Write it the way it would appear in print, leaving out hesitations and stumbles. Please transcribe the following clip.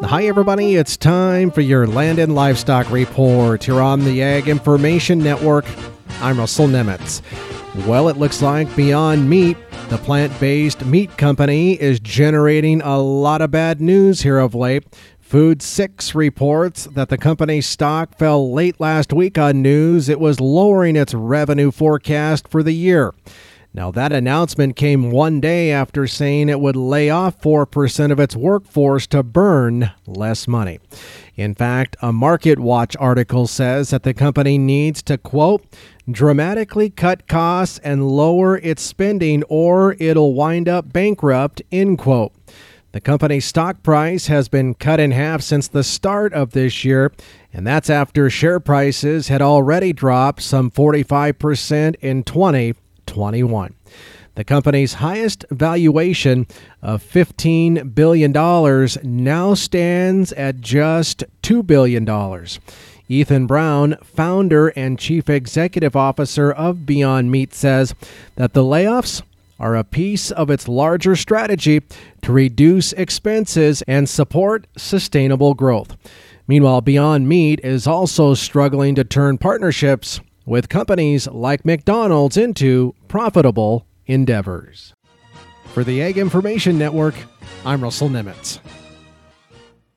Hi, everybody. It's time for your Land and Livestock Report here on the Ag Information Network. I'm Russell Nemitz. Well, it looks like Beyond Meat, the plant-based meat company, is generating a lot of bad news here of late. Food 6 reports that the company's stock fell late last week on news it was lowering its revenue forecast for the year. Now, that announcement came one day after saying it would lay off 4% of its workforce to burn less money. In fact, a MarketWatch article says that the company needs to, quote, dramatically cut costs and lower its spending or it'll wind up bankrupt, end quote. The company's stock price has been cut in half since the start of this year, and that's after share prices had already dropped some 45% in 2021. The company's highest valuation of $15 billion now stands at just $2 billion. Ethan Brown, founder and chief executive officer of Beyond Meat, says that the layoffs are a piece of its larger strategy to reduce expenses and support sustainable growth. Meanwhile, Beyond Meat is also struggling to turn partnerships with companies like McDonald's into profitable endeavors. For the Ag Information Network, I'm Russell Nemitz.